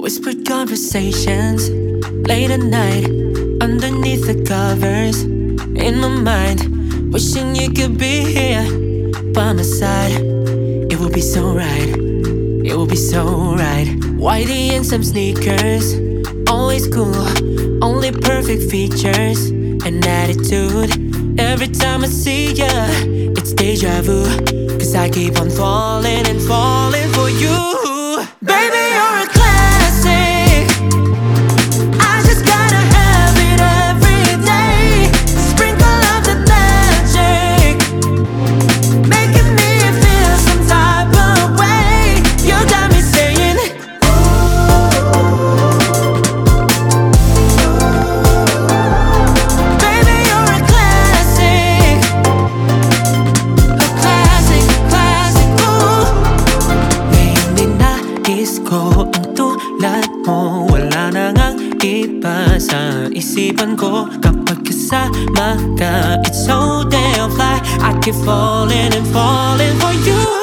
Whispered conversations late at night underneath the covers. In my mind, wishing you could be here by my side. It would be so right, it would be so right. Whitey and some sneakers, always cool, only perfect features and attitude. Every time I see ya, it's deja vu, 'cause I keep on falling and falling for you. Baby, you're a classic, I just gotta have it every day. Sprinkle of the magic, making me feel some type of way. You got me saying, baby, you're a classic, classic, ooh. Ngayon ninais ko ang tulad mo, wala na ngang iba sa isipan ko. Kapag kasama ka, it's so damn fly. I keep falling and falling for you.